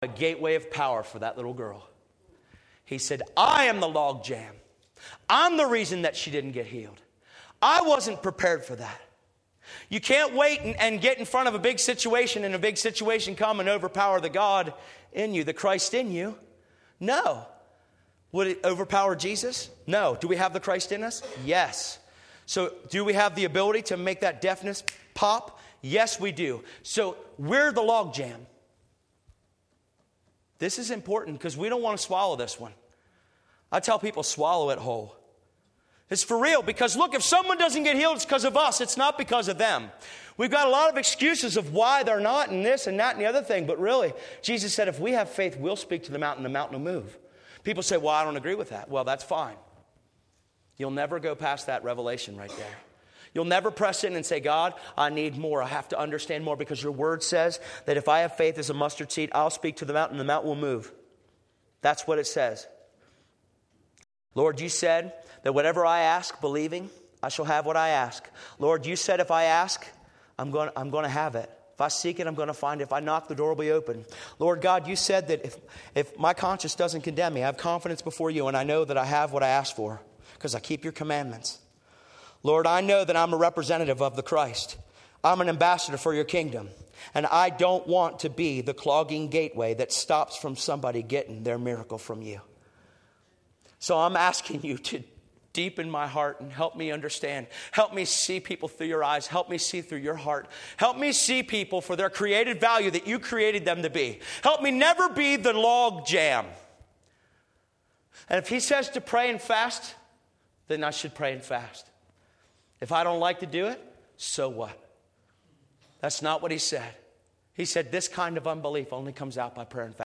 a gateway of power for that little girl. He said, I am the log jam. I'm the reason that she didn't get healed. I wasn't prepared for that. You can't wait and get in front of a big situation and a big situation come and overpower the God in you, the Christ in you. No. Would it overpower Jesus? No. Do we have the Christ in us? Yes. So do we have the ability to make that deafness pop? Yes, we do. So we're the log jam. This is important because we don't want to swallow this one. I tell people, swallow it whole. It's for real, because look, if someone doesn't get healed, it's because of us. It's not because of them. We've got a lot of excuses of why they're not, and this and that and the other thing. But really, Jesus said, if we have faith, we'll speak to the mountain will move. People say, well, I don't agree with that. Well, that's fine. You'll never go past that revelation right there. You'll never press in and say, God, I need more. I have to understand more, because your word says that if I have faith as a mustard seed, I'll speak to the mountain will move. That's what it says. Lord, you said that whatever I ask, believing, I shall have what I ask. Lord, you said if I ask, I'm going to have it. If I seek it, I'm going to find it. If I knock, the door will be open. Lord God, you said that if my conscience doesn't condemn me, I have confidence before you, and I know that I have what I asked for because I keep your commandments. Lord, I know that I'm a representative of the Christ. I'm an ambassador for your kingdom. And I don't want to be the clogging gateway that stops from somebody getting their miracle from you. So I'm asking you to deepen my heart and help me understand. Help me see people through your eyes. Help me see through your heart. Help me see people for their created value that you created them to be. Help me never be the log jam. And if he says to pray and fast, then I should pray and fast. If I don't like to do it, so what? That's not what he said. He said this kind of unbelief only comes out by prayer and fasting.